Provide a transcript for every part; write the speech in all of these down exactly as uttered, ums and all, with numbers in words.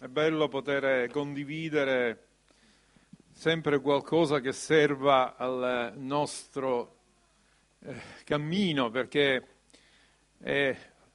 È bello poter condividere sempre qualcosa che serva al nostro eh, cammino, perché è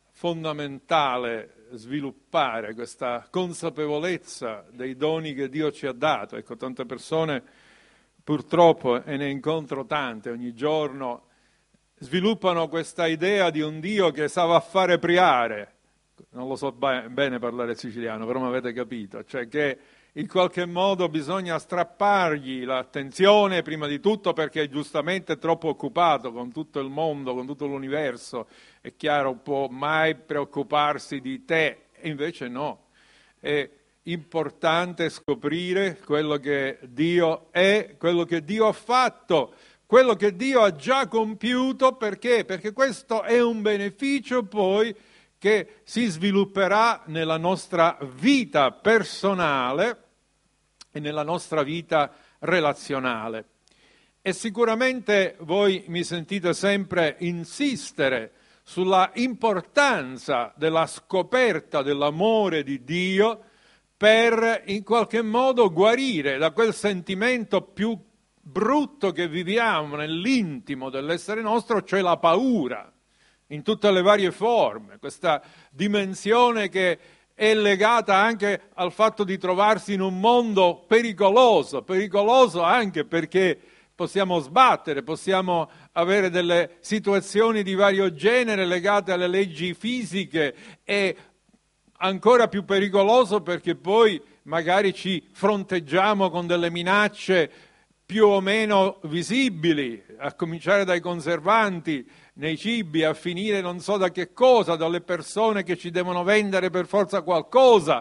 fondamentale sviluppare questa consapevolezza dei doni che Dio ci ha dato. Ecco, tante persone purtroppo, e ne incontro tante ogni giorno, sviluppano questa idea di un Dio che sa va a fare priare. Non lo so bene parlare siciliano, però mi avete capito, cioè che in qualche modo bisogna strappargli l'attenzione prima di tutto perché giustamente è troppo occupato con tutto il mondo, con tutto l'universo, è chiaro, può mai preoccuparsi di te, e invece no, è importante scoprire quello che Dio è, quello che Dio ha fatto, quello che Dio ha già compiuto, perché? Perché questo è un beneficio poi che si svilupperà nella nostra vita personale e nella nostra vita relazionale. E sicuramente voi mi sentite sempre insistere sulla importanza della scoperta dell'amore di Dio per in qualche modo guarire da quel sentimento più brutto che viviamo nell'intimo dell'essere nostro, cioè la paura, in tutte le varie forme, questa dimensione che è legata anche al fatto di trovarsi in un mondo pericoloso, pericoloso anche perché possiamo sbattere, possiamo avere delle situazioni di vario genere legate alle leggi fisiche e ancora più pericoloso perché poi magari ci fronteggiamo con delle minacce più o meno visibili, a cominciare dai conservanti nei cibi, a finire non so da che cosa, dalle persone che ci devono vendere per forza qualcosa,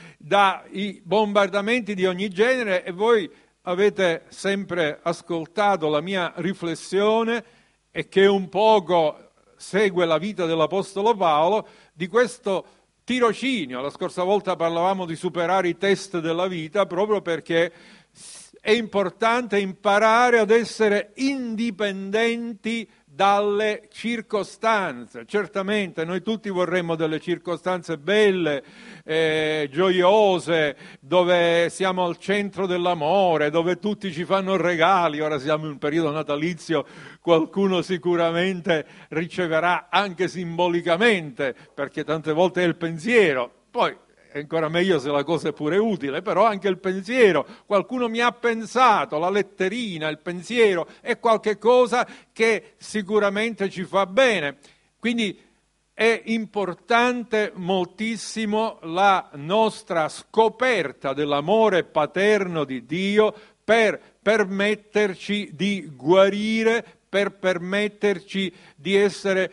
dai bombardamenti di ogni genere. E voi avete sempre ascoltato la mia riflessione e che un poco segue la vita dell'Apostolo Paolo di questo tirocinio. La scorsa volta parlavamo di superare i test della vita proprio perché è importante imparare ad essere indipendenti dalle circostanze. Certamente noi tutti vorremmo delle circostanze belle, eh, gioiose, dove siamo al centro dell'amore, dove tutti ci fanno regali. Ora siamo in un periodo natalizio, qualcuno sicuramente riceverà anche simbolicamente, perché tante volte è il pensiero. Poi è ancora meglio se la cosa è pure utile, però anche il pensiero, qualcuno mi ha pensato, la letterina, il pensiero è qualche cosa che sicuramente ci fa bene. Quindi è importante moltissimo la nostra scoperta dell'amore paterno di Dio per permetterci di guarire, per permetterci di essere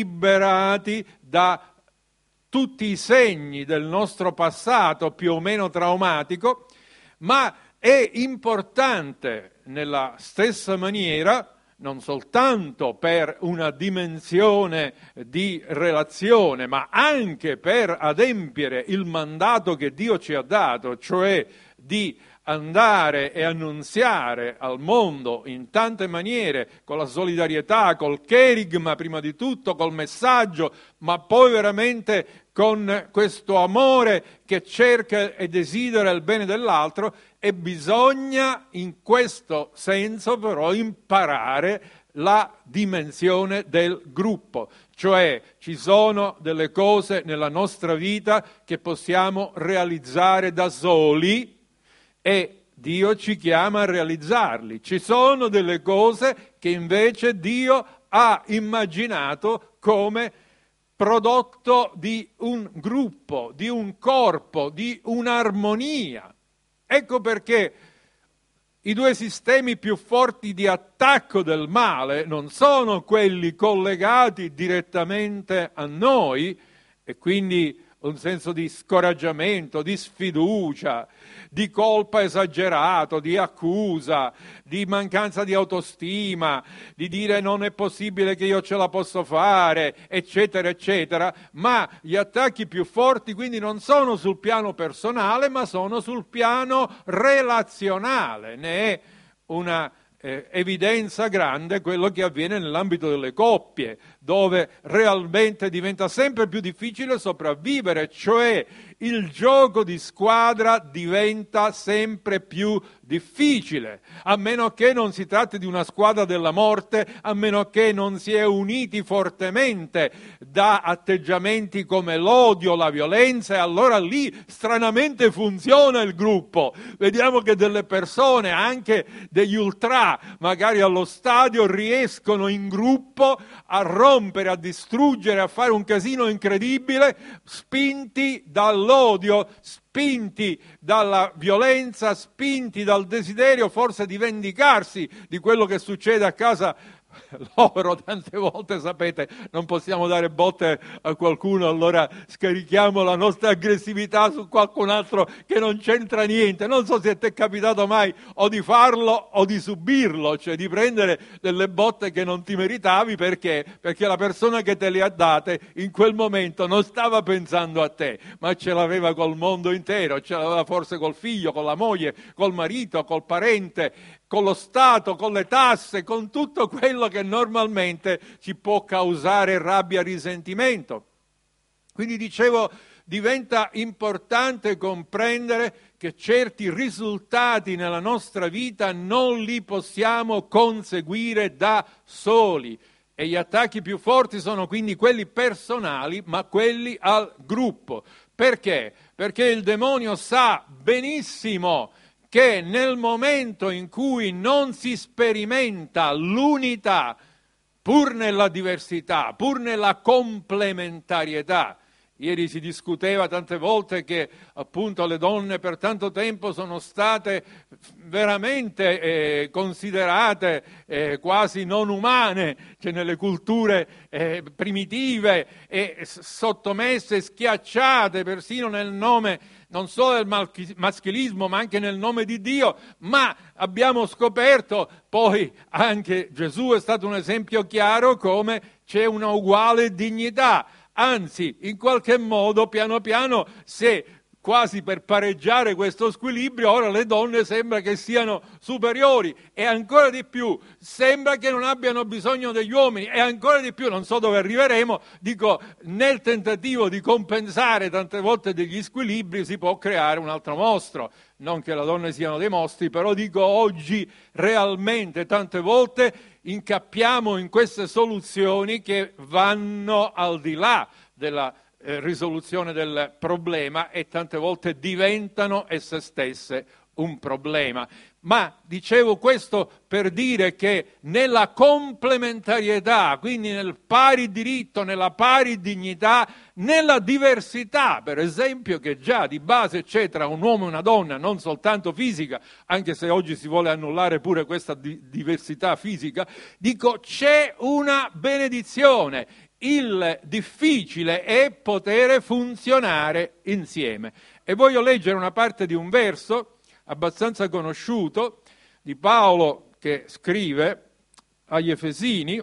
liberati da tutti i segni del nostro passato più o meno traumatico, ma è importante nella stessa maniera, non soltanto per una dimensione di relazione, ma anche per adempiere il mandato che Dio ci ha dato, cioè di andare e annunziare al mondo in tante maniere, con la solidarietà, col cherigma prima di tutto, col messaggio, ma poi veramente con questo amore che cerca e desidera il bene dell'altro. E bisogna in questo senso però imparare la dimensione del gruppo, cioè ci sono delle cose nella nostra vita che possiamo realizzare da soli e Dio ci chiama a realizzarli. Ci sono delle cose che invece Dio ha immaginato come prodotto di un gruppo, di un corpo, di un'armonia. Ecco perché i due sistemi più forti di attacco del male non sono quelli collegati direttamente a noi, e quindi un senso di scoraggiamento, di sfiducia, di colpa esagerato, di accusa, di mancanza di autostima, di dire non è possibile che io ce la posso fare, eccetera, eccetera. Ma gli attacchi più forti quindi non sono sul piano personale, ma sono sul piano relazionale. Ne è una eh, evidenza grande quello che avviene nell'ambito delle coppie, dove realmente diventa sempre più difficile sopravvivere, cioè il gioco di squadra diventa sempre più difficile, a meno che non si tratti di una squadra della morte, a meno che non si è uniti fortemente da atteggiamenti come l'odio, la violenza, e allora lì stranamente funziona il gruppo. Vediamo che delle persone, anche degli ultra, magari allo stadio, riescono in gruppo a rompere, a distruggere, a fare un casino incredibile, spinti dall'odio, spinti dalla violenza, spinti dal desiderio forse di vendicarsi di quello che succede a casa loro. Tante volte, sapete, non possiamo dare botte a qualcuno, allora scarichiamo la nostra aggressività su qualcun altro che non c'entra niente. Non so se ti è capitato mai o di farlo o di subirlo, cioè di prendere delle botte che non ti meritavi perché perché la persona che te le ha date in quel momento non stava pensando a te, ma ce l'aveva col mondo intero, ce l'aveva forse col figlio, con la moglie, col marito, col parente, con lo Stato, con le tasse, con tutto quello che normalmente ci può causare rabbia e risentimento. Quindi dicevo, diventa importante comprendere che certi risultati nella nostra vita non li possiamo conseguire da soli, e gli attacchi più forti sono quindi quelli personali, ma quelli al gruppo. Perché? Perché il demonio sa benissimo che nel momento in cui non si sperimenta l'unità, pur nella diversità, pur nella complementarietà. Ieri si discuteva tante volte che appunto le donne per tanto tempo sono state veramente eh, considerate eh, quasi non umane, cioè nelle culture eh, primitive, e sottomesse, schiacciate persino nel nome non solo del maschilismo ma anche nel nome di Dio. Ma abbiamo scoperto, poi anche Gesù è stato un esempio chiaro, come c'è una uguale dignità. Anzi, in qualche modo, piano piano, se quasi per pareggiare questo squilibrio, ora le donne sembra che siano superiori, e ancora di più sembra che non abbiano bisogno degli uomini, e ancora di più, non so dove arriveremo, dico, nel tentativo di compensare tante volte degli squilibri si può creare un altro mostro. Non che le donne siano dei mostri, però dico, oggi realmente tante volte incappiamo in queste soluzioni che vanno al di là della eh, risoluzione del problema, e tante volte diventano esse stesse un problema. Ma dicevo questo per dire che nella complementarietà, quindi nel pari diritto, nella pari dignità, nella diversità, per esempio, che già di base c'è tra un uomo e una donna, non soltanto fisica, anche se oggi si vuole annullare pure questa di- diversità fisica, dico, c'è una benedizione. Il difficile è poter funzionare insieme. E voglio leggere una parte di un verso abbastanza conosciuto di Paolo, che scrive agli Efesini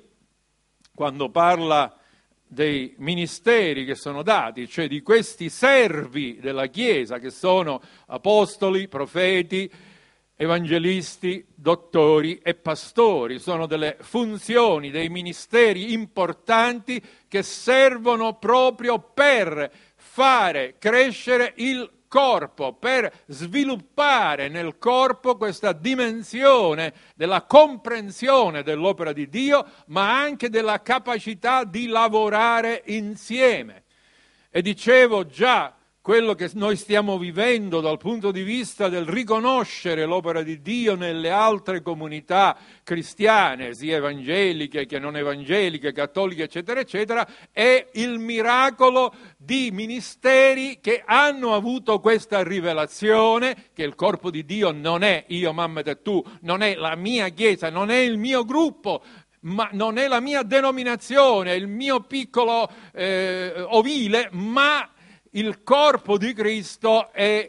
quando parla dei ministeri che sono dati, cioè di questi servi della Chiesa che sono apostoli, profeti, evangelisti, dottori e pastori. Sono delle funzioni, dei ministeri importanti che servono proprio per fare crescere il corpo, per sviluppare nel corpo questa dimensione della comprensione dell'opera di Dio, ma anche della capacità di lavorare insieme. E dicevo già, quello che noi stiamo vivendo dal punto di vista del riconoscere l'opera di Dio nelle altre comunità cristiane, sia evangeliche che non evangeliche, cattoliche, eccetera, eccetera, è il miracolo di ministeri che hanno avuto questa rivelazione, che il corpo di Dio non è io, mamma e tu, non è la mia chiesa, non è il mio gruppo, ma non è la mia denominazione, il mio piccolo eh, ovile, ma il corpo di Cristo è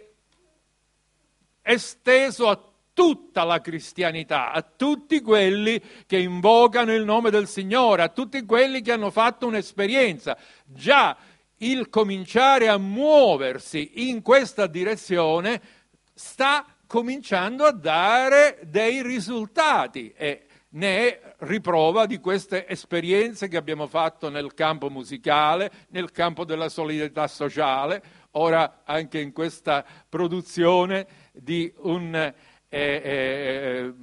esteso a tutta la cristianità, a tutti quelli che invocano il nome del Signore, a tutti quelli che hanno fatto un'esperienza. Già il cominciare a muoversi in questa direzione sta cominciando a dare dei risultati, e ne è riprova di queste esperienze che abbiamo fatto nel campo musicale, nel campo della solidarietà sociale, ora anche in questa produzione di un, eh, eh,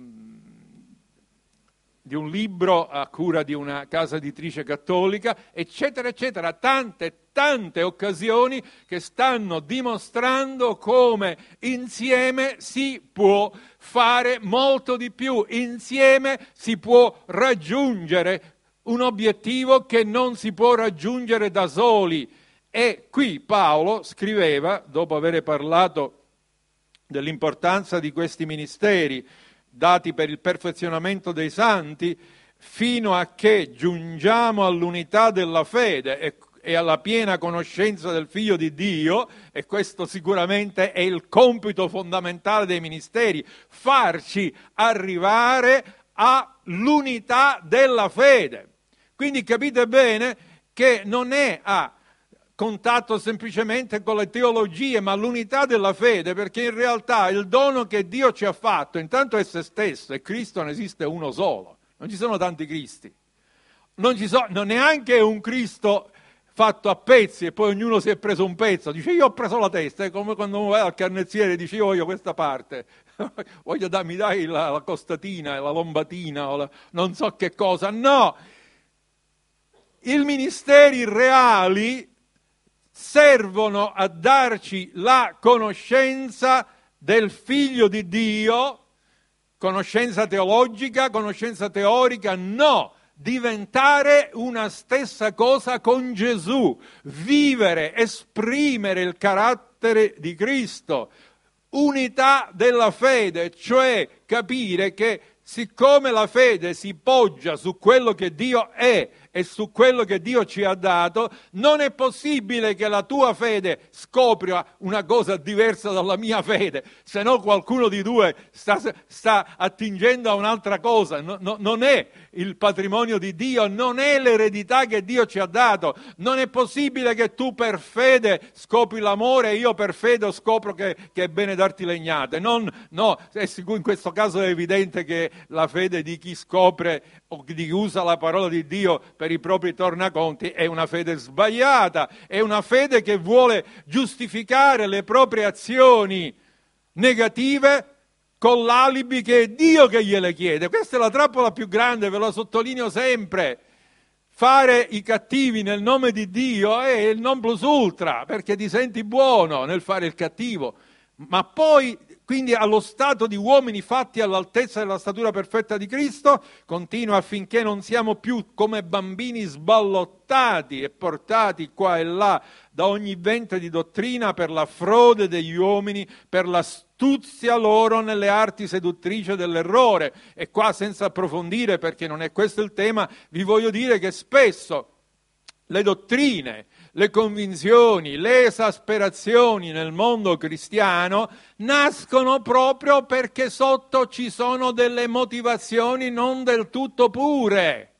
di un libro a cura di una casa editrice cattolica, eccetera, eccetera, tante, tante occasioni che stanno dimostrando come insieme si può fare molto di più, insieme si può raggiungere un obiettivo che non si può raggiungere da soli. E qui Paolo scriveva, dopo aver parlato dell'importanza di questi ministeri dati per il perfezionamento dei santi, fino a che giungiamo all'unità della fede e, e alla piena conoscenza del Figlio di Dio, e questo sicuramente è il compito fondamentale dei ministeri, farci arrivare all'unità della fede. Quindi capite bene che non è a contatto semplicemente con le teologie, ma l'unità della fede, perché in realtà il dono che Dio ci ha fatto intanto è se stesso, e Cristo ne esiste uno solo, non ci sono tanti Cristi, non ci sono, non neanche un Cristo fatto a pezzi e poi ognuno si è preso un pezzo, dice io ho preso la testa, è come quando vai al carnezziere e dice io voglio questa parte, voglio da, mi dai la, la costatina, la lombatina, o la, non so che cosa, no, i ministeri reali servono a darci la conoscenza del Figlio di Dio, conoscenza teologica, conoscenza teorica, no, diventare una stessa cosa con Gesù, vivere, esprimere il carattere di Cristo, unità della fede, cioè capire che siccome la fede si poggia su quello che Dio è e su quello che Dio ci ha dato, non è possibile che la tua fede scopra una cosa diversa dalla mia fede, se no qualcuno di due sta, sta attingendo a un'altra cosa, no, no, non è il patrimonio di Dio, non è l'eredità che Dio ci ha dato, non è possibile che tu per fede scopri l'amore e io per fede scopro che, che è bene darti legnate, non, no, è sicuro, in questo caso è evidente che la fede di chi scopre o di chi usa la parola di Dio per i propri tornaconti è una fede sbagliata, è una fede che vuole giustificare le proprie azioni negative con l'alibi che è Dio che gliele chiede. Questa è la trappola più grande, ve lo sottolineo sempre. Fare i cattivi nel nome di Dio è il non plus ultra, perché ti senti buono nel fare il cattivo, ma poi quindi allo stato di uomini fatti all'altezza della statura perfetta di Cristo, continua affinché non siamo più come bambini sballottati e portati qua e là da ogni vento di dottrina per la frode degli uomini, per l'astuzia loro nelle arti seduttrici dell'errore. E qua, senza approfondire, perché non è questo il tema, vi voglio dire che spesso le dottrine, le convinzioni, le esasperazioni nel mondo cristiano nascono proprio perché sotto ci sono delle motivazioni non del tutto pure.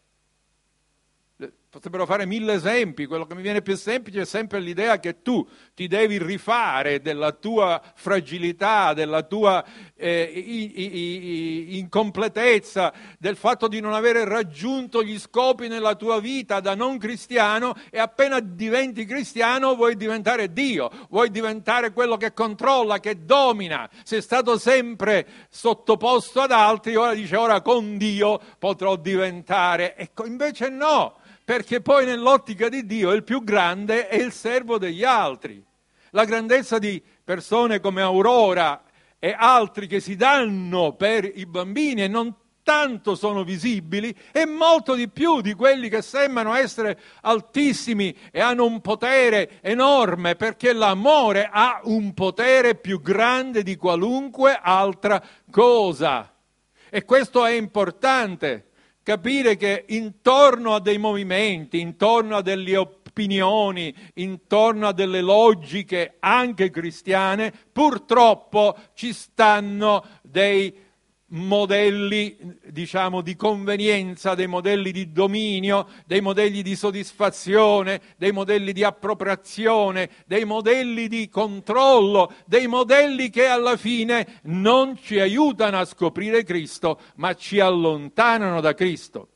Potrebbero fare mille esempi, quello che mi viene più semplice è sempre l'idea che tu ti devi rifare della tua fragilità, della tua eh, i, i, i, incompletezza, del fatto di non avere raggiunto gli scopi nella tua vita da non cristiano, e appena diventi cristiano vuoi diventare Dio, vuoi diventare quello che controlla, che domina, sei stato sempre sottoposto ad altri, ora dice ora con Dio potrò diventare, ecco, invece no. Perché poi nell'ottica di Dio il più grande è il servo degli altri. La grandezza di persone come Aurora e altri che si danno per i bambini e non tanto sono visibili è molto di più di quelli che sembrano essere altissimi e hanno un potere enorme, perché l'amore ha un potere più grande di qualunque altra cosa. E questo è importante. Capire che intorno a dei movimenti, intorno a delle opinioni, intorno a delle logiche anche cristiane, purtroppo ci stanno dei modelli, diciamo, di convenienza, dei modelli di dominio, dei modelli di soddisfazione, dei modelli di appropriazione, dei modelli di controllo, dei modelli che alla fine non ci aiutano a scoprire Cristo, ma ci allontanano da Cristo.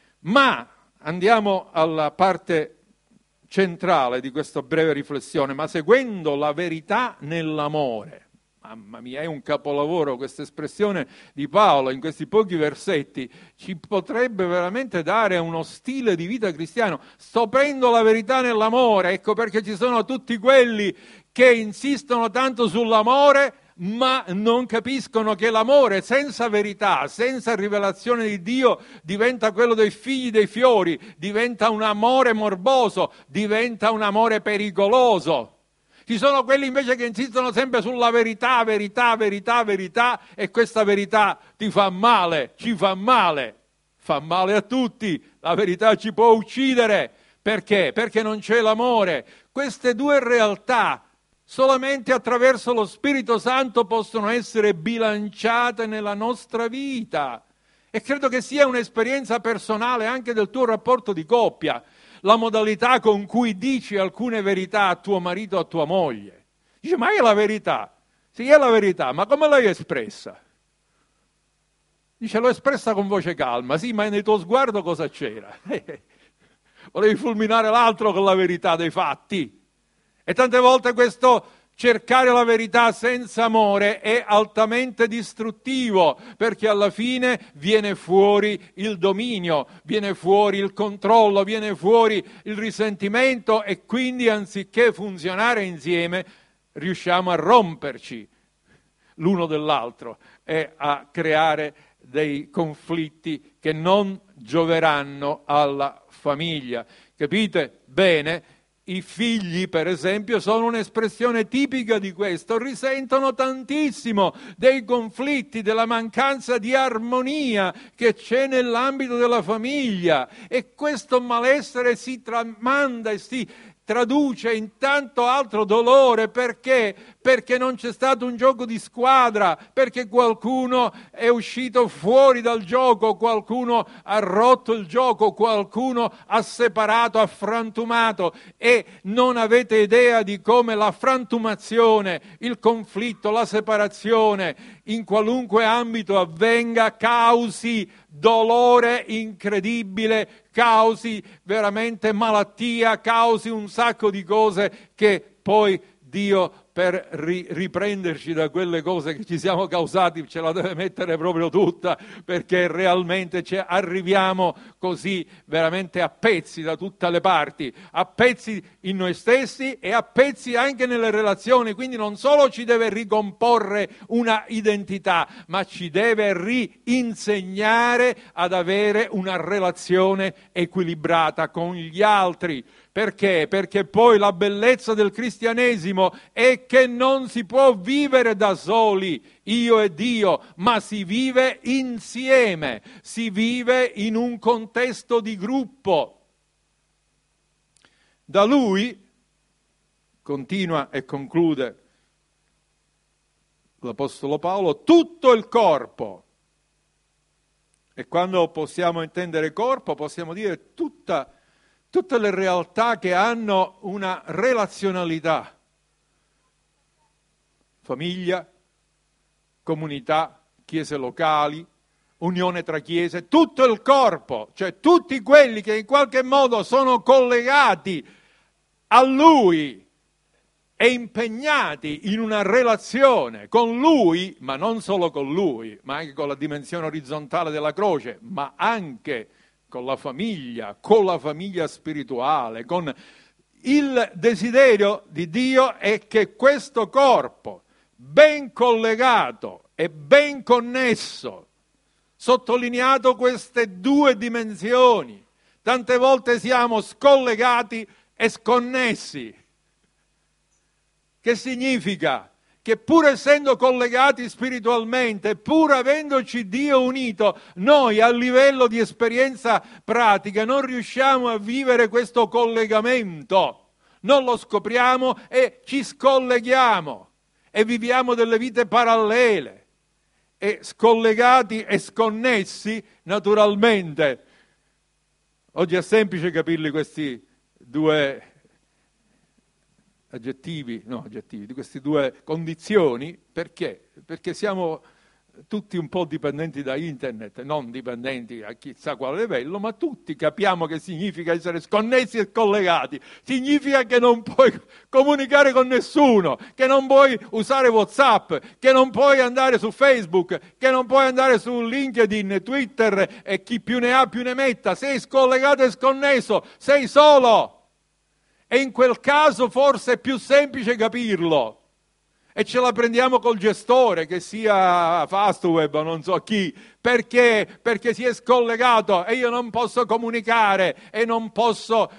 Ma andiamo alla parte centrale di questa breve riflessione, ma seguendo la verità nell'amore. Mamma mia, è un capolavoro questa espressione di Paolo in questi pochi versetti, ci potrebbe veramente dare uno stile di vita cristiano. Scoprendo la verità nell'amore, ecco perché ci sono tutti quelli che insistono tanto sull'amore, ma non capiscono che l'amore senza verità, senza rivelazione di Dio, diventa quello dei figli dei fiori, diventa un amore morboso, diventa un amore pericoloso. Ci sono quelli invece che insistono sempre sulla verità, verità, verità, verità, e questa verità ti fa male, ci fa male, fa male a tutti, la verità ci può uccidere. Perché? Perché non c'è l'amore. Queste due realtà solamente attraverso lo Spirito Santo possono essere bilanciate nella nostra vita. E credo che sia un'esperienza personale anche del tuo rapporto di coppia. La modalità con cui dici alcune verità a tuo marito o a tua moglie. Dice, ma è la verità? Sì, è la verità, ma come l'hai espressa? Dice, l'ho espressa con voce calma. Sì, ma nel tuo sguardo cosa c'era? Volevi fulminare l'altro con la verità dei fatti. E tante volte questo cercare la verità senza amore è altamente distruttivo, perché alla fine viene fuori il dominio, viene fuori il controllo, viene fuori il risentimento, e quindi anziché funzionare insieme riusciamo a romperci l'uno dell'altro e a creare dei conflitti che non gioveranno alla famiglia. Capite bene? I figli, per esempio, sono un'espressione tipica di questo, risentono tantissimo dei conflitti, della mancanza di armonia che c'è nell'ambito della famiglia, e questo malessere si tramanda e si traduce in tanto altro dolore. Perché? Perché non c'è stato un gioco di squadra, perché qualcuno è uscito fuori dal gioco, qualcuno ha rotto il gioco, qualcuno ha separato, ha frantumato, e non avete idea di come la frantumazione, il conflitto, la separazione, in qualunque ambito avvenga, causi dolore incredibile, causi veramente malattia, causi un sacco di cose che poi Dio, per ri- riprenderci da quelle cose che ci siamo causati, ce la deve mettere proprio tutta, perché realmente ci arriviamo così veramente a pezzi da tutte le parti, a pezzi in noi stessi e a pezzi anche nelle relazioni. Quindi non solo ci deve ricomporre una identità, ma ci deve rinsegnare ad avere una relazione equilibrata con gli altri. Perché? Perché poi la bellezza del cristianesimo è che non si può vivere da soli, io e Dio, ma si vive insieme, si vive in un contesto di gruppo. Da Lui, continua e conclude l'Apostolo Paolo, tutto il corpo, e quando possiamo intendere corpo possiamo dire tutta Tutte le realtà che hanno una relazionalità, famiglia, comunità, chiese locali, unione tra chiese, tutto il corpo, cioè tutti quelli che in qualche modo sono collegati a Lui e impegnati in una relazione con Lui, ma non solo con Lui, ma anche con la dimensione orizzontale della croce, ma anche con la famiglia, con la famiglia spirituale, con il desiderio di Dio è che questo corpo, ben collegato e ben connesso, sottolineato queste due dimensioni, tante volte siamo scollegati e sconnessi. Che significa? Che pur essendo collegati spiritualmente, pur avendoci Dio unito, noi a livello di esperienza pratica non riusciamo a vivere questo collegamento, non lo scopriamo e ci scolleghiamo e viviamo delle vite parallele. e scollegati e sconnessi, naturalmente. Oggi è semplice capirli questi due aggettivi, no aggettivi, di queste due condizioni, perché? Perché siamo tutti un po' dipendenti da internet, non dipendenti a chissà quale livello, ma tutti capiamo che significa essere sconnessi e collegati. Significa che non puoi comunicare con nessuno, che non puoi usare WhatsApp, che non puoi andare su Facebook, che non puoi andare su LinkedIn, Twitter e chi più ne ha più ne metta. Sei scollegato e sconnesso, sei solo. E in quel caso forse è più semplice capirlo. E ce la prendiamo col gestore, che sia Fastweb o non so chi, perché? Perché si è scollegato e io non posso comunicare e non posso...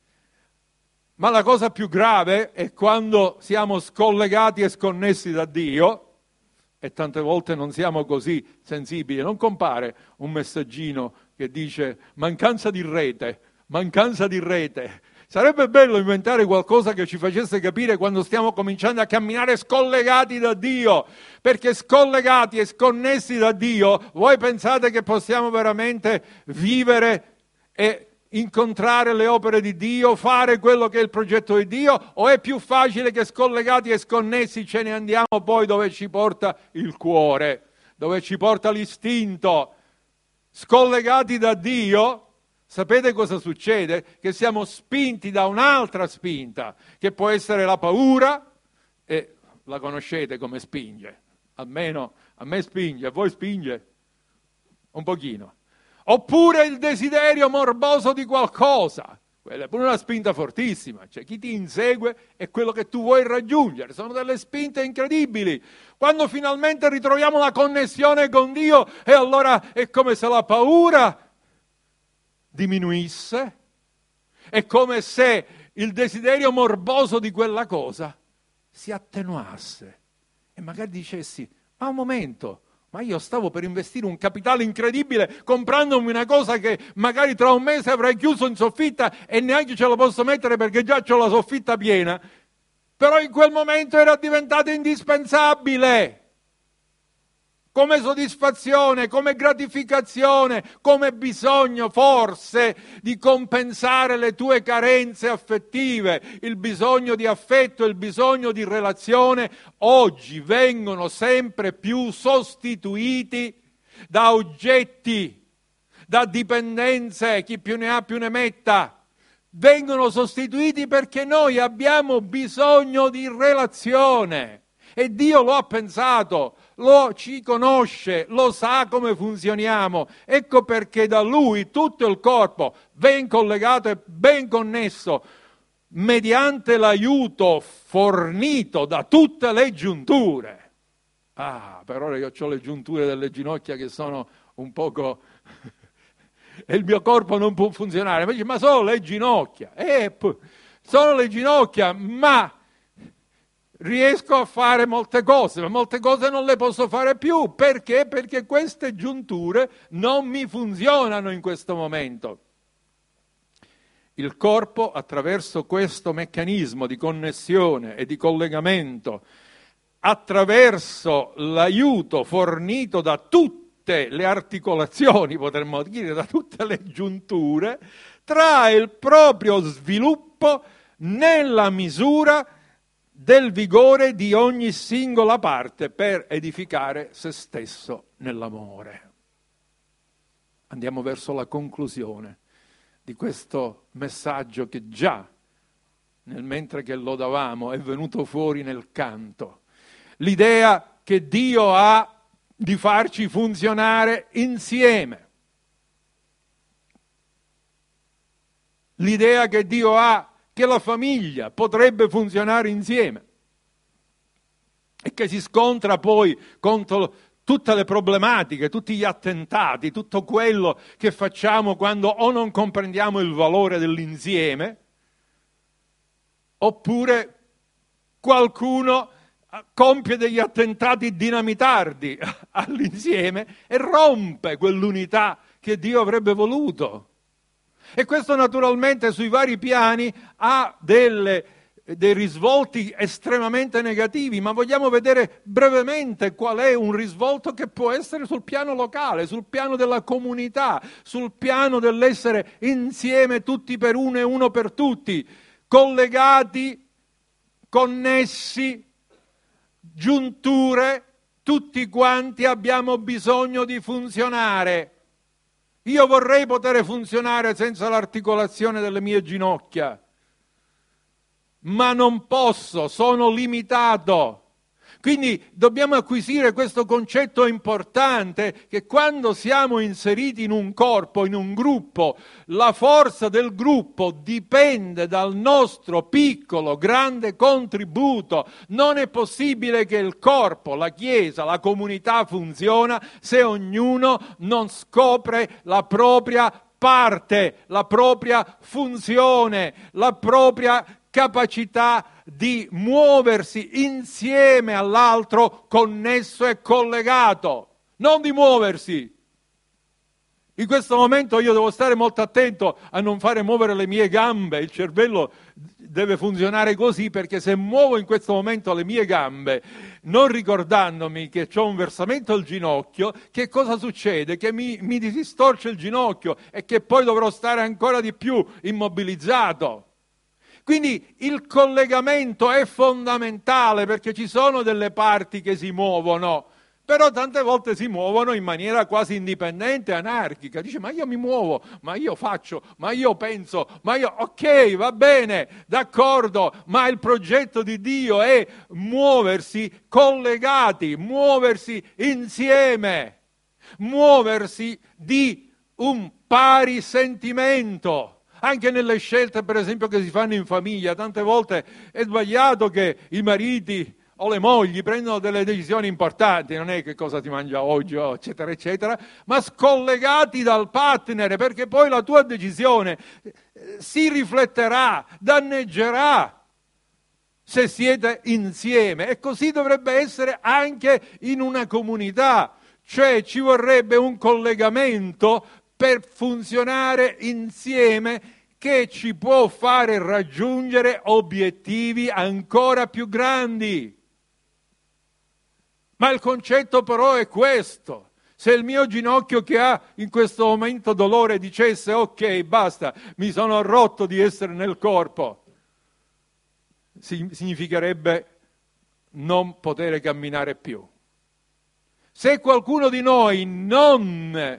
Ma la cosa più grave è quando siamo scollegati e sconnessi da Dio, e tante volte non siamo così sensibili. Non compare un messaggino che dice mancanza di rete, mancanza di rete. Sarebbe bello inventare qualcosa che ci facesse capire quando stiamo cominciando a camminare scollegati da Dio, perché scollegati e sconnessi da Dio, voi pensate che possiamo veramente vivere e incontrare le opere di Dio, fare quello che è il progetto di Dio, o è più facile che scollegati e sconnessi ce ne andiamo poi dove ci porta il cuore, dove ci porta l'istinto? Scollegati da Dio, sapete cosa succede? Che siamo spinti da un'altra spinta, che può essere la paura, e la conoscete come spinge, almeno a me spinge, a voi spinge? Un pochino. Oppure il desiderio morboso di qualcosa, quella è pure una spinta fortissima, cioè chi ti insegue è quello che tu vuoi raggiungere, sono delle spinte incredibili. Quando finalmente ritroviamo la connessione con Dio, e allora è come se la paura diminuisse, è come se il desiderio morboso di quella cosa si attenuasse e magari dicessi: ma un momento, ma io stavo per investire un capitale incredibile comprandomi una cosa che magari tra un mese avrei chiuso in soffitta e neanche ce la posso mettere perché già ho la soffitta piena, però in quel momento era diventato indispensabile. Come soddisfazione, come gratificazione, come bisogno forse di compensare le tue carenze affettive, il bisogno di affetto, il bisogno di relazione, oggi vengono sempre più sostituiti da oggetti, da dipendenze, chi più ne ha più ne metta. Vengono sostituiti perché noi abbiamo bisogno di relazione e Dio lo ha pensato. Lo ci conosce, lo sa come funzioniamo, ecco perché da Lui tutto il corpo, ben collegato e ben connesso, mediante l'aiuto fornito da tutte le giunture. Ah, per ora io ho le giunture delle ginocchia che sono un poco... e il mio corpo non può funzionare, ma dice, ma sono le ginocchia, eh, sono le ginocchia, ma... riesco a fare molte cose, ma molte cose non le posso fare più. Perché? Perché queste giunture non mi funzionano in questo momento. Il corpo, attraverso questo meccanismo di connessione e di collegamento, attraverso l'aiuto fornito da tutte le articolazioni, potremmo dire, da tutte le giunture, trae il proprio sviluppo nella misura del vigore di ogni singola parte per edificare se stesso nell'amore. Andiamo verso la conclusione di questo messaggio che già, nel mentre che lodavamo, è venuto fuori nel canto. L'idea che Dio ha di farci funzionare insieme. L'idea che Dio ha che la famiglia potrebbe funzionare insieme e che si scontra poi contro tutte le problematiche, tutti gli attentati, tutto quello che facciamo quando o non comprendiamo il valore dell'insieme, oppure qualcuno compie degli attentati dinamitardi all'insieme e rompe quell'unità che Dio avrebbe voluto. E questo naturalmente sui vari piani ha delle dei risvolti estremamente negativi, ma vogliamo vedere brevemente qual è un risvolto che può essere sul piano locale, sul piano della comunità, sul piano dell'essere insieme tutti per uno e uno per tutti, collegati, connessi, giunture, tutti quanti abbiamo bisogno di funzionare. Io vorrei poter funzionare senza l'articolazione delle mie ginocchia, ma non posso, sono limitato. Quindi dobbiamo acquisire questo concetto importante che quando siamo inseriti in un corpo, in un gruppo, la forza del gruppo dipende dal nostro piccolo, grande contributo. Non è possibile che il corpo, la Chiesa, la comunità funziona se ognuno non scopre la propria parte, la propria funzione, la propria capacità di muoversi insieme all'altro, connesso e collegato, non di muoversi. In questo momento io devo stare molto attento a non fare muovere le mie gambe, il cervello deve funzionare così, perché se muovo in questo momento le mie gambe, non ricordandomi che ho un versamento al ginocchio, che cosa succede? Che mi, mi distorce il ginocchio e che poi dovrò stare ancora di più immobilizzato. Quindi il collegamento è fondamentale, perché ci sono delle parti che si muovono, però tante volte si muovono in maniera quasi indipendente, anarchica. Dice, ma io mi muovo, ma io faccio, ma io penso, ma io... Ok, va bene, d'accordo, ma il progetto di Dio è muoversi collegati, muoversi insieme, muoversi di un pari sentimento. Anche nelle scelte, per esempio, che si fanno in famiglia, tante volte è sbagliato che i mariti o le mogli prendono delle decisioni importanti, non è che cosa ti mangia oggi, eccetera, eccetera, ma scollegati dal partner, perché poi la tua decisione si rifletterà, danneggerà se siete insieme. E così dovrebbe essere anche in una comunità, cioè ci vorrebbe un collegamento per funzionare insieme, che ci può fare raggiungere obiettivi ancora più grandi. Ma il concetto però è questo. Se il mio ginocchio, che ha in questo momento dolore, dicesse ok, basta, mi sono rotto di essere nel corpo, significherebbe non poter camminare più. Se qualcuno di noi non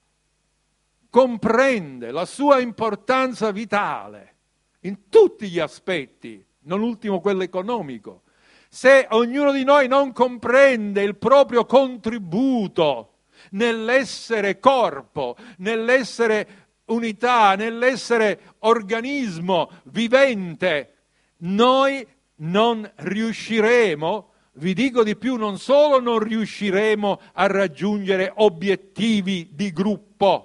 comprende la sua importanza vitale in tutti gli aspetti, non ultimo quello economico, se ognuno di noi non comprende il proprio contributo nell'essere corpo, nell'essere unità, nell'essere organismo vivente, noi non riusciremo, vi dico di più, non solo non riusciremo a raggiungere obiettivi di gruppo,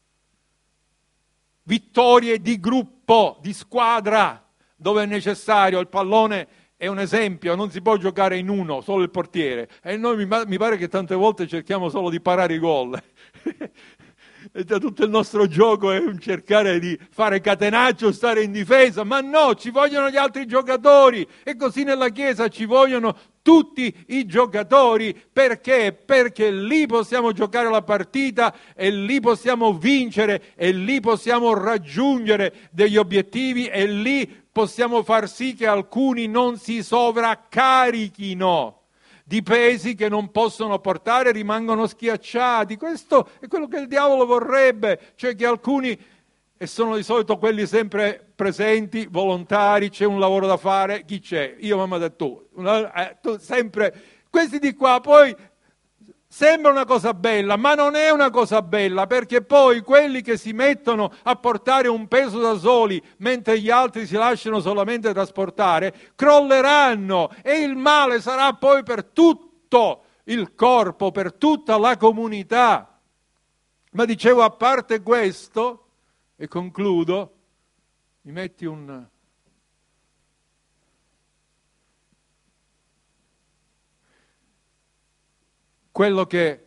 vittorie di gruppo, di squadra, dove è necessario. Il pallone è un esempio, non si può giocare in uno, solo il portiere, e noi mi, mi pare che tante volte cerchiamo solo di parare i gol. E tutto il nostro gioco è un cercare di fare catenaccio, stare in difesa, ma no, ci vogliono gli altri giocatori, e così nella Chiesa ci vogliono tutti i giocatori. Perché? Perché lì possiamo giocare la partita, e lì possiamo vincere, e lì possiamo raggiungere degli obiettivi, e lì possiamo far sì che alcuni non si sovraccarichino di pesi che non possono portare, rimangono schiacciati. Questo è quello che il diavolo vorrebbe, cioè che alcuni, e sono di solito quelli sempre presenti, volontari, c'è un lavoro da fare, chi c'è? Io, mamma, e tu. Eh, tu sempre, questi di qua, poi sembra una cosa bella, ma non è una cosa bella, perché poi quelli che si mettono a portare un peso da soli, mentre gli altri si lasciano solamente trasportare, crolleranno, e il male sarà poi per tutto il corpo, per tutta la comunità. Ma dicevo, a parte questo, e concludo, mi metti un... Quello che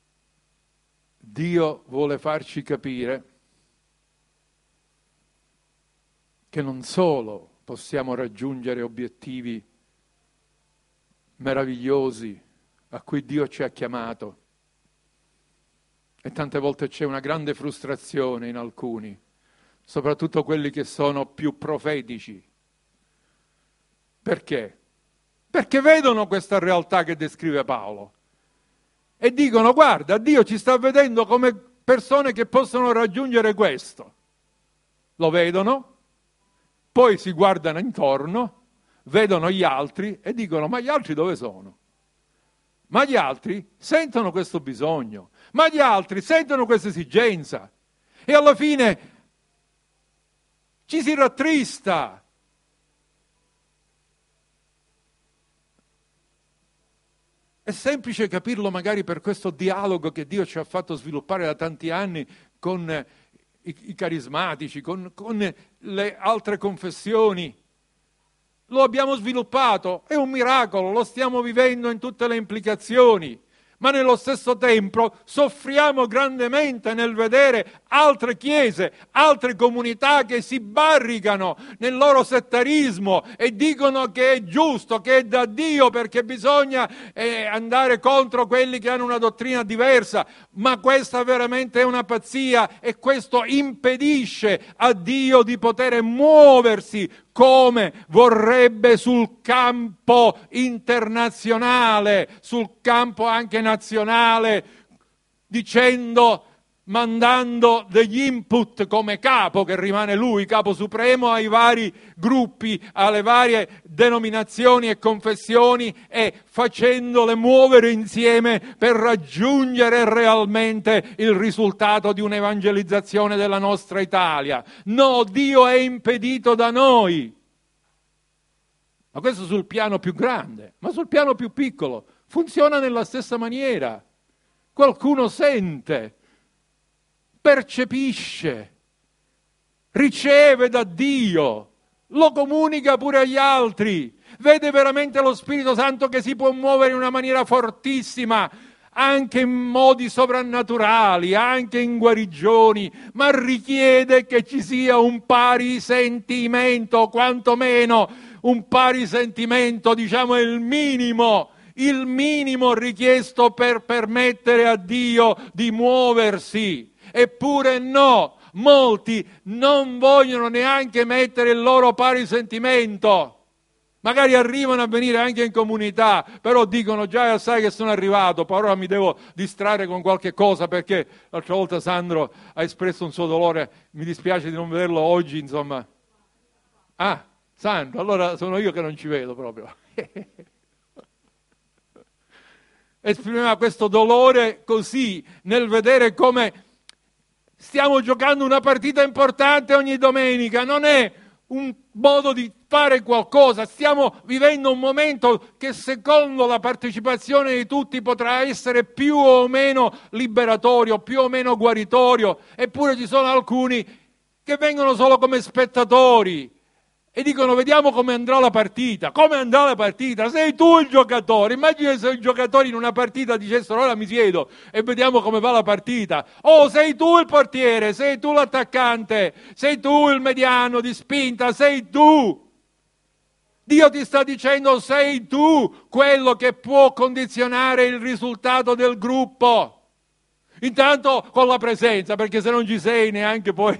Dio vuole farci capire, che non solo possiamo raggiungere obiettivi meravigliosi a cui Dio ci ha chiamato. E tante volte c'è una grande frustrazione in alcuni, soprattutto quelli che sono più profetici. Perché? Perché vedono questa realtà che descrive Paolo e dicono: guarda, Dio ci sta vedendo come persone che possono raggiungere questo. Lo vedono, poi si guardano intorno, vedono gli altri e dicono: ma gli altri dove sono? Ma gli altri sentono questo bisogno, ma gli altri sentono questa esigenza. E alla fine ci si rattrista. È semplice capirlo magari per questo dialogo che Dio ci ha fatto sviluppare da tanti anni con i, i carismatici, con, con le altre confessioni. Lo abbiamo sviluppato, è un miracolo, lo stiamo vivendo in tutte le implicazioni, ma nello stesso tempo soffriamo grandemente nel vedere altre chiese, altre comunità che si barricano nel loro settarismo e dicono che è giusto, che è da Dio, perché bisogna eh, andare contro quelli che hanno una dottrina diversa. Ma questa veramente è una pazzia e questo impedisce a Dio di poter muoversi come vorrebbe sul campo internazionale, sul campo anche nazionale, dicendo, mandando degli input come capo, che rimane lui, capo supremo, ai vari gruppi, alle varie denominazioni e confessioni e facendole muovere insieme per raggiungere realmente il risultato di un'evangelizzazione della nostra Italia. No, Dio è impedito da noi. Ma questo sul piano più grande, ma sul piano più piccolo funziona nella stessa maniera. Qualcuno sente, percepisce, riceve da Dio, lo comunica pure agli altri, vede veramente lo Spirito Santo che si può muovere in una maniera fortissima, anche in modi sovrannaturali, anche in guarigioni, ma richiede che ci sia un pari sentimento, quantomeno un pari sentimento, diciamo, è il minimo, il minimo richiesto per permettere a Dio di muoversi. Eppure no, molti non vogliono neanche mettere il loro pari sentimento. Magari arrivano a venire anche in comunità, però dicono: già sai che sono arrivato, poi ora mi devo distrarre con qualche cosa, perché l'altra volta Sandro ha espresso un suo dolore, mi dispiace di non vederlo oggi, insomma. Ah, Sandro, allora sono io che non ci vedo proprio. Esprimeva questo dolore così, nel vedere come stiamo giocando una partita importante ogni domenica, non è un modo di fare qualcosa, stiamo vivendo un momento che secondo la partecipazione di tutti potrà essere più o meno liberatorio, più o meno guaritorio, eppure ci sono alcuni che vengono solo come spettatori e dicono: vediamo come andrà la partita. Come andrà la partita? Sei tu il giocatore. Immagina se i giocatori in una partita dicessero: ora mi siedo e vediamo come va la partita. Oh, sei tu il portiere, sei tu l'attaccante, sei tu il mediano di spinta, sei tu. Dio ti sta dicendo: sei tu quello che può condizionare il risultato del gruppo. Intanto con la presenza, perché se non ci sei neanche poi...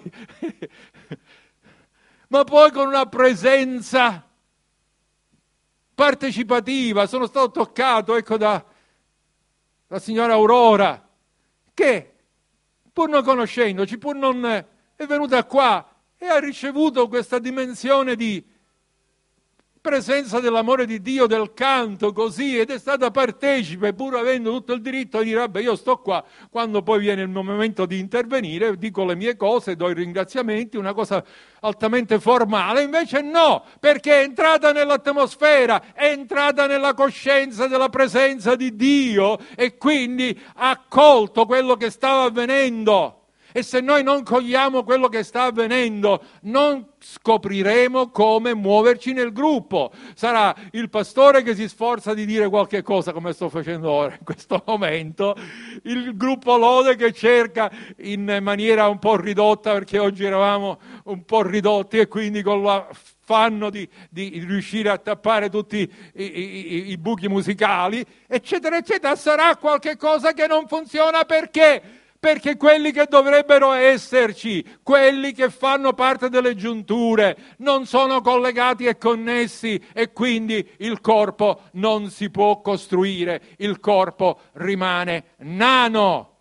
ma poi con una presenza partecipativa. Sono stato toccato, ecco, da la signora Aurora, che pur non conoscendoci, pur non è venuta qua e ha ricevuto questa dimensione di presenza dell'amore di Dio, del canto, così, ed è stata partecipe, pur avendo tutto il diritto di dire: vabbè, io sto qua, quando poi viene il momento di intervenire dico le mie cose, do i ringraziamenti, una cosa altamente formale. Invece no, perché è entrata nell'atmosfera, è entrata nella coscienza della presenza di Dio e quindi ha colto quello che stava avvenendo. E se noi non cogliamo quello che sta avvenendo, non scopriremo come muoverci nel gruppo. Sarà il pastore che si sforza di dire qualche cosa, come sto facendo ora in questo momento, il gruppo lode che cerca in maniera un po' ridotta, perché oggi eravamo un po' ridotti e quindi con l'affanno di, di riuscire a tappare tutti i, i, i buchi musicali, eccetera, eccetera, sarà qualche cosa che non funziona. Perché? Perché quelli che dovrebbero esserci, quelli che fanno parte delle giunture, non sono collegati e connessi, e quindi il corpo non si può costruire, il corpo rimane nano.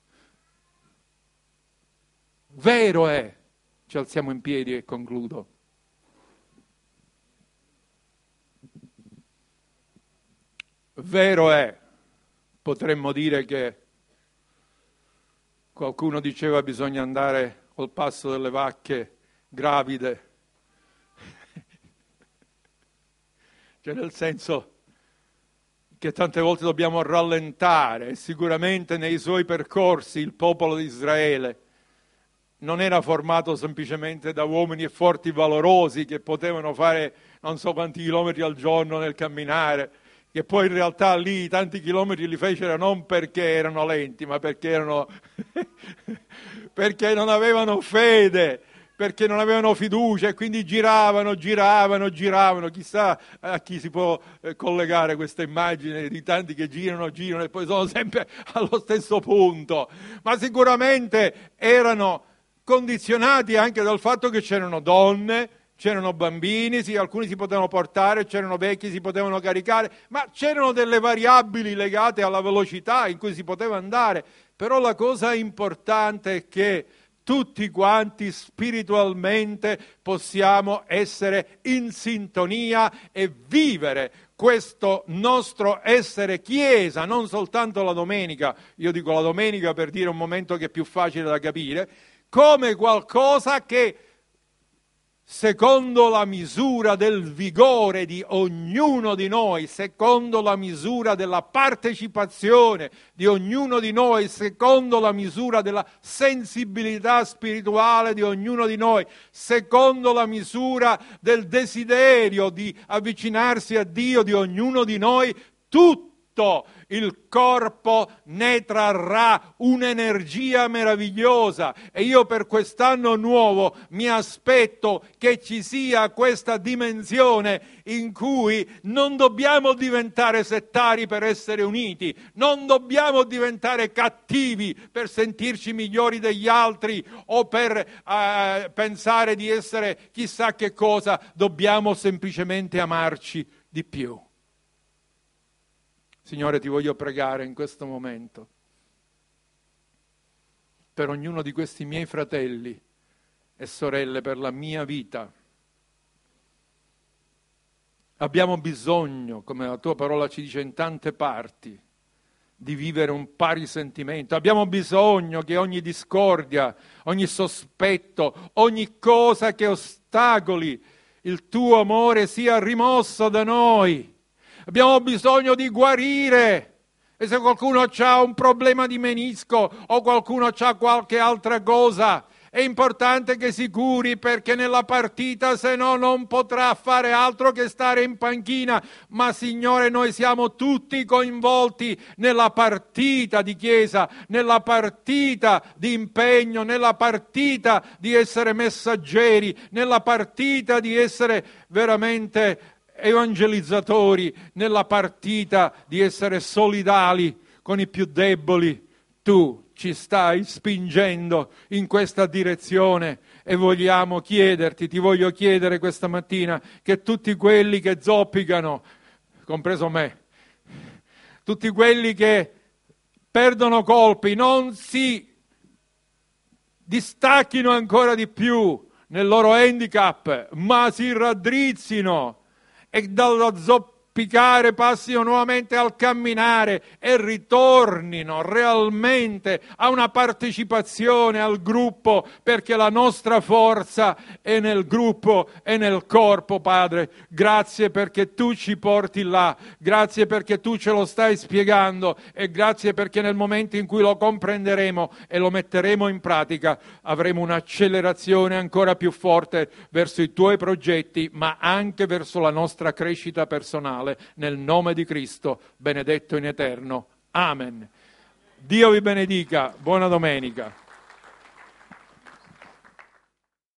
Vero è, ci alziamo in piedi e concludo. Vero è, potremmo dire che qualcuno diceva bisogna andare col passo delle vacche gravide, cioè nel senso che tante volte dobbiamo rallentare. Sicuramente nei suoi percorsi il popolo di Israele non era formato semplicemente da uomini forti e valorosi che potevano fare non so quanti chilometri al giorno nel camminare, che poi in realtà lì tanti chilometri li fecero non perché erano lenti, ma perché erano perché non avevano fede, perché non avevano fiducia, e quindi giravano, giravano, giravano. Chissà a chi si può eh, collegare questa immagine di tanti che girano, girano e poi sono sempre allo stesso punto. Ma sicuramente erano condizionati anche dal fatto che c'erano donne, c'erano bambini, sì, alcuni si potevano portare, c'erano vecchi, si potevano caricare, ma c'erano delle variabili legate alla velocità in cui si poteva andare. Però la cosa importante è che tutti quanti spiritualmente possiamo essere in sintonia e vivere questo nostro essere Chiesa, non soltanto la domenica, io dico la domenica per dire un momento che è più facile da capire, come qualcosa che secondo la misura del vigore di ognuno di noi, secondo la misura della partecipazione di ognuno di noi, secondo la misura della sensibilità spirituale di ognuno di noi, secondo la misura del desiderio di avvicinarsi a Dio di ognuno di noi, tutto il corpo ne trarrà un'energia meravigliosa. E io per quest'anno nuovo mi aspetto che ci sia questa dimensione in cui non dobbiamo diventare settari per essere uniti, non dobbiamo diventare cattivi per sentirci migliori degli altri o per eh, pensare di essere chissà che cosa, dobbiamo semplicemente amarci di più. Signore, ti voglio pregare in questo momento per ognuno di questi miei fratelli e sorelle, per la mia vita. Abbiamo bisogno, come la tua parola ci dice in tante parti, di vivere un pari sentimento. Abbiamo bisogno che ogni discordia, ogni sospetto, ogni cosa che ostacoli il tuo amore sia rimosso da noi. Abbiamo bisogno di guarire, e se qualcuno ha un problema di menisco o qualcuno ha qualche altra cosa, è importante che si curi, perché nella partita se no non potrà fare altro che stare in panchina. Ma Signore, noi siamo tutti coinvolti nella partita di Chiesa, nella partita di impegno, nella partita di essere messaggeri, nella partita di essere veramente evangelizzatori, nella partita di essere solidali con i più deboli. Tu ci stai spingendo in questa direzione e vogliamo chiederti, ti voglio chiedere questa mattina, che tutti quelli che zoppicano, compreso me, tutti quelli che perdono colpi, non si distacchino ancora di più nel loro handicap, ma si raddrizzino e dallo zoppicare auspicare passino nuovamente al camminare e ritornino realmente a una partecipazione al gruppo, perché la nostra forza è nel gruppo e nel corpo, Padre. Grazie perché tu ci porti là, grazie perché tu ce lo stai spiegando e grazie perché nel momento in cui lo comprenderemo e lo metteremo in pratica avremo un'accelerazione ancora più forte verso i tuoi progetti, ma anche verso la nostra crescita personale, nel nome di Cristo, benedetto in eterno. Amen. Dio vi benedica. Buona domenica.